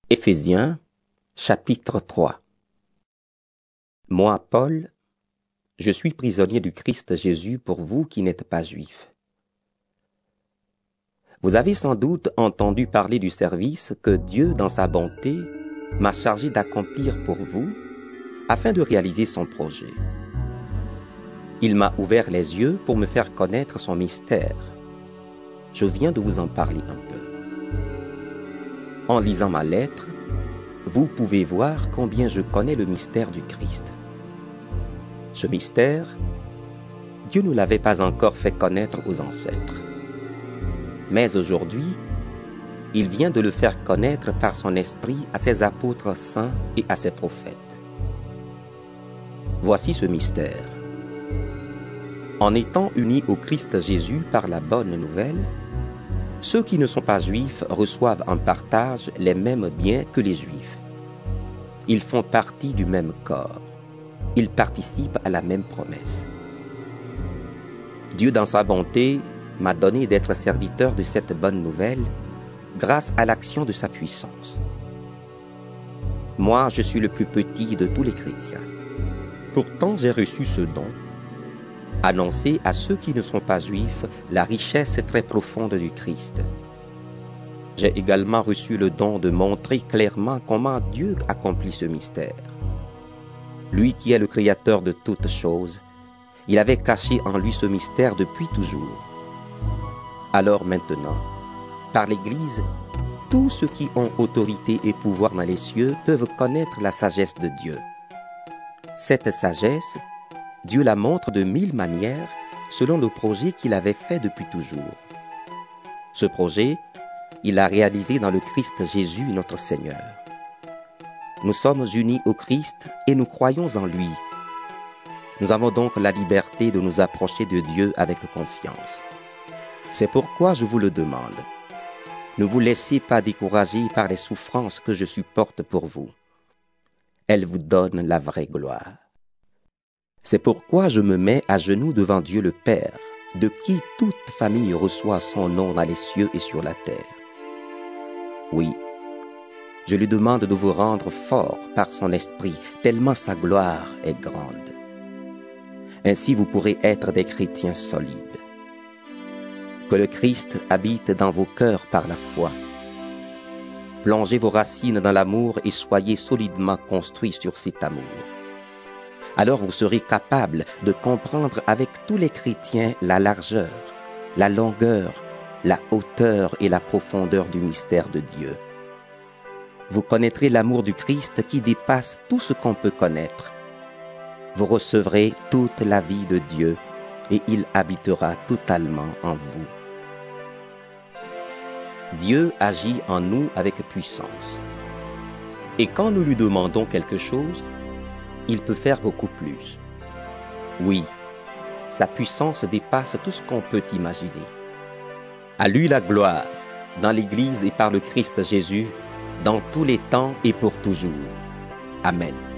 Éphésiens, chapitre 3. Moi, Paul, je suis prisonnier du Christ Jésus pour vous qui n'êtes pas juifs. Vous avez sans doute entendu parler du service que Dieu, dans sa bonté, m'a chargé d'accomplir pour vous, afin de réaliser son projet. Il m'a ouvert les yeux pour me faire connaître son mystère. Je viens de vous en parler un peu. En lisant ma lettre, vous pouvez voir combien je connais le mystère du Christ. Ce mystère, Dieu ne l'avait pas encore fait connaître aux ancêtres. Mais aujourd'hui, il vient de le faire connaître par son esprit à ses apôtres saints et à ses prophètes. Voici ce mystère. En étant unis au Christ Jésus par la bonne nouvelle, ceux qui ne sont pas juifs reçoivent en partage les mêmes biens que les juifs. Ils font partie du même corps. Ils participent à la même promesse. Dieu, dans sa bonté, m'a donné d'être serviteur de cette bonne nouvelle grâce à l'action de sa puissance. Moi, je suis le plus petit de tous les chrétiens. Pourtant, j'ai reçu ce don, annoncer à ceux qui ne sont pas juifs la richesse très profonde du Christ. J'ai également reçu le don de montrer clairement comment Dieu accomplit ce mystère. Lui qui est le créateur de toutes choses, il avait caché en lui ce mystère depuis toujours. Alors maintenant, par l'Église, tous ceux qui ont autorité et pouvoir dans les cieux peuvent connaître la sagesse de Dieu. Cette sagesse, Dieu la montre de 1000 manières selon le projet qu'il avait fait depuis toujours. Ce projet, il l'a réalisé dans le Christ Jésus notre Seigneur. Nous sommes unis au Christ et nous croyons en lui. Nous avons donc la liberté de nous approcher de Dieu avec confiance. C'est pourquoi je vous le demande. Ne vous laissez pas décourager par les souffrances que je supporte pour vous. Elles vous donnent la vraie gloire. C'est pourquoi je me mets à genoux devant Dieu le Père, de qui toute famille reçoit son nom dans les cieux et sur la terre. Oui, je lui demande de vous rendre fort par son esprit, tellement sa gloire est grande. Ainsi vous pourrez être des chrétiens solides. Que le Christ habite dans vos cœurs par la foi. Plongez vos racines dans l'amour et soyez solidement construits sur cet amour. Alors vous serez capable de comprendre avec tous les chrétiens la largeur, la longueur, la hauteur et la profondeur du mystère de Dieu. Vous connaîtrez l'amour du Christ qui dépasse tout ce qu'on peut connaître. Vous recevrez toute la vie de Dieu et il habitera totalement en vous. Dieu agit en nous avec puissance. Et quand nous lui demandons quelque chose, il peut faire beaucoup plus. Oui, sa puissance dépasse tout ce qu'on peut imaginer. À lui la gloire, dans l'Église et par le Christ Jésus, dans tous les temps et pour toujours. Amen.